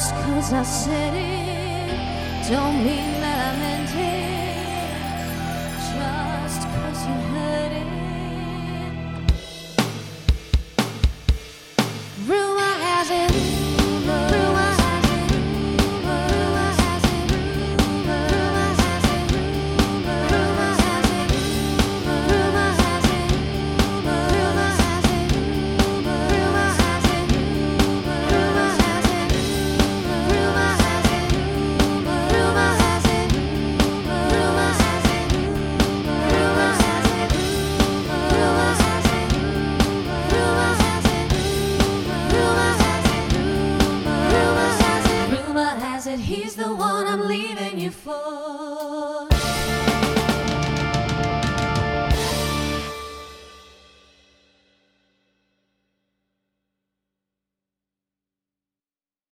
Just 'cause I said it don't mean that I meant it. Just 'cause you heard it. Rumor has it, rumor has it, rumor has it, rumor has it, rumor has it, rumor has it, rumor has it, rumor has it, rumor has it, rumor has it, rumor has it, rumor has it, rumor has it, rumor has it, rumor has it. Rumor has it, he's the one I'm leaving you for.